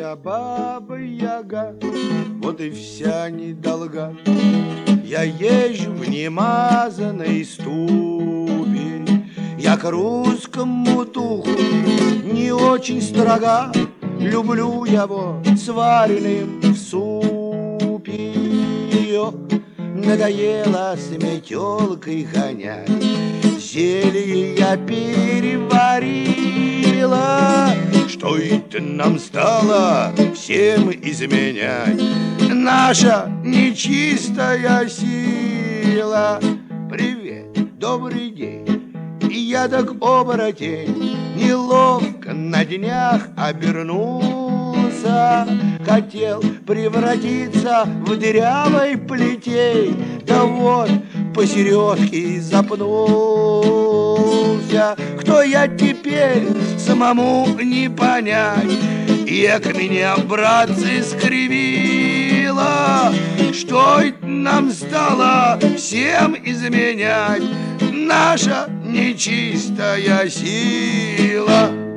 я баба-яга, вот и вся недолга. Я езжу в немазанной ступе, я к русскому духу не очень строга. Люблю его сваренным в супе. Ох, надоело с метелкой гонять, зелье я переварила. Что это нам стало всем изменять? Наша нечистая сила. Привет, добрый день, я так оборотень, неловко на днях обернулся. Хотел превратиться в дырявой плетей, да вот посередке запнулся. Кто я теперь, самому не понять. Эк, меня, братцы, скривило. Что это нам стало всем изменять? Наша нечистая сила.